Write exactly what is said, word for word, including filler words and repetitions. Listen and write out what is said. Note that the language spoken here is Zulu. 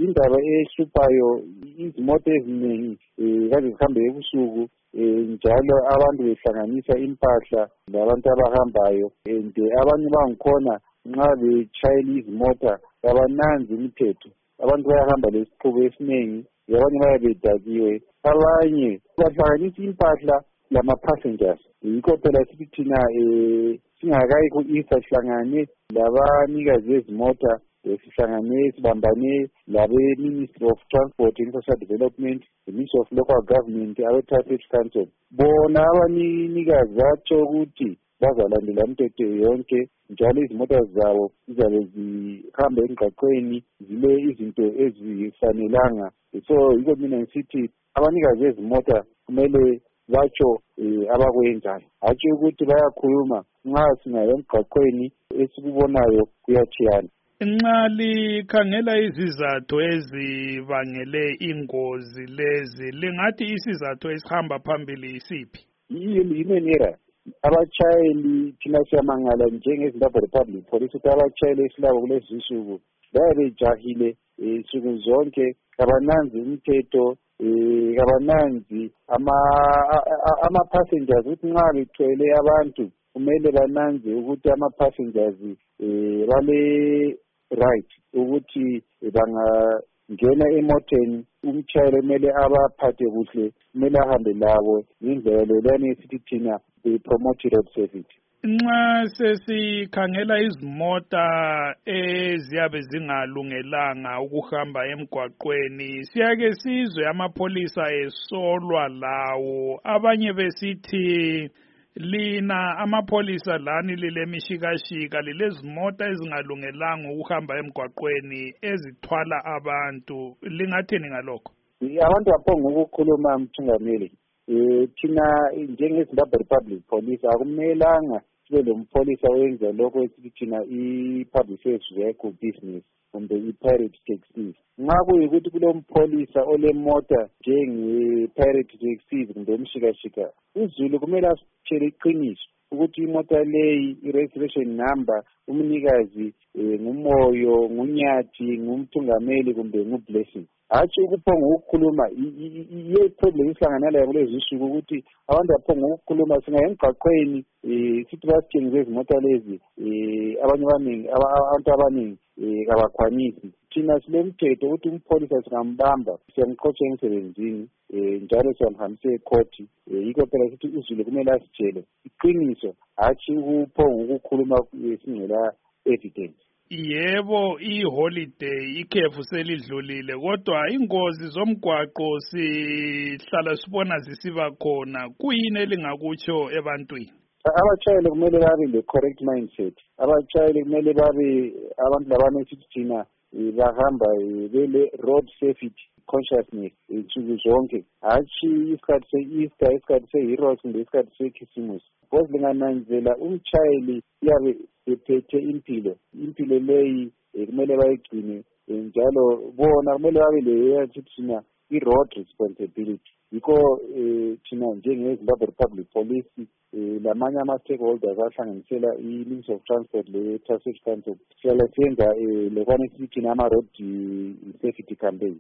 indaba ehluphayo izimoto eziningi kaze zihambe ebusuku njalo abantu behlanganisa impahla labantu abahambayo and abanye bangikhona nxa betshayela izimota abananzi imithetho. Abantu bayahamba lesiqhubu esiningi, abanye bayabe bedakiwe, abanye bahlanganisa impahla lama-passengers. Yikho phela sithi thina um singakayi ku-Easter sihlangane labanikazi bezimota, sihlangane sibambane labe-Ministry of Transport and Social Development, the Ministry of Local Government, abe-Traffic Council. Bona abanikazi batsho ukuthi bazalandela imithetho yonke njalo izimota zabo zizabe zihamba emgwaqweni zile izinto ezifanelanga. So yikho mina ngisithi abanikazi bezimota kumele batsho abakwenzayo, hatshi ukuthi bayakhuluma nxa singayo emgwaqweni esikubonayo kuyatshiyana. Nxa likhangela izizathu ezibangele ingozi lezi, lingathi isizathu esihamba phambili yisiphi? Yimeni era abatshayeli thina siyamangala njengeZimbabwe Republic Police ukuthi abatshayeli esilabo kulezi insuku bayabe bejahile insuku zonke, kabananzi imithetho, kabananzi ama-passengers ukuthi nxa bethwele abantu kumele bananze ukuthi ama-passengers bale right ukuthi bangangena emoteni umtshayeli kumele abaphathe kuhle, kumele ahambe labo ngendlela leyana esithi thina promote road safety. Nxa sesikhangela izimota eziyabe zingalungelanga ukuhamba emgwaqweni, siyake sizwe amapholisa esolwa lawo, abanye besithi lina amapholisa lani lilemishikashika lilezimota ezingalungelanga ukuhamba emgwaqweni ezithwala abantu, lingathini ngalokho? Abantu baphonga ukukhuluma mthungameli. Eh thina njengeZimbabwe Republic Police akumelanga sibe lompholisa oyenza lokho esithi thina i-public service vehicle business kumbe i-pirate taxis. Nxa kuyikuthi kulompholisa olemota njenge-pirate taxis kumbe umshikashika, uZulu kumele asitshele iqiniso ukuthi imota leyi i-registration number umnikazi ngumoyo, nguNyathi, ngumthungameli kumbe nguBlessing. Hatshi ukuphonga ukukhuluma iye problem isihlangana layo kulezi insuku ukuthi abantu baphonga ukukhuluma singaye emgwaqweni sithi basitshengise izimota lezi abanye abaningi abantu abaningi kabakhwanisi. Thina silemthetho ukuthi umpholisa singambamba siyamxotsha emsebenzini njalo siyamhambisa ekhoti. Yikho phela sithi uZulu kumele asitshele iqiniso, hatshi ukuphonga ukukhuluma singela evidence. Yebo, iholiday ikhefu selidlulile, kodwa ingozi zomgwaqo sihlala sibona zisiba khona. Kuyini elingakutsho ebantwini? Abatshayeli kumele babe le correct mindset. Abatshayeli kumele babe abantu labane sithi thina bahamba bele road safety consciousness insuku zonke, hatshi isikhathi se-Easter, isikhathi se-Heroes kumbe isikhathi se-Christmas. Because lingananzela umtshayeli uyabe ephethe impilo, impilo leyi kumele bayigcine njalo bona kumele babe le thina i-road responsibility. Yikho thina njengeZimbabwe Republic Police lamanye ama-stakeholders ahlanganisela i-Ministry of Transport le-Traffic Council sihlala siyenza lekwane sithi thina ama-road safety campaign.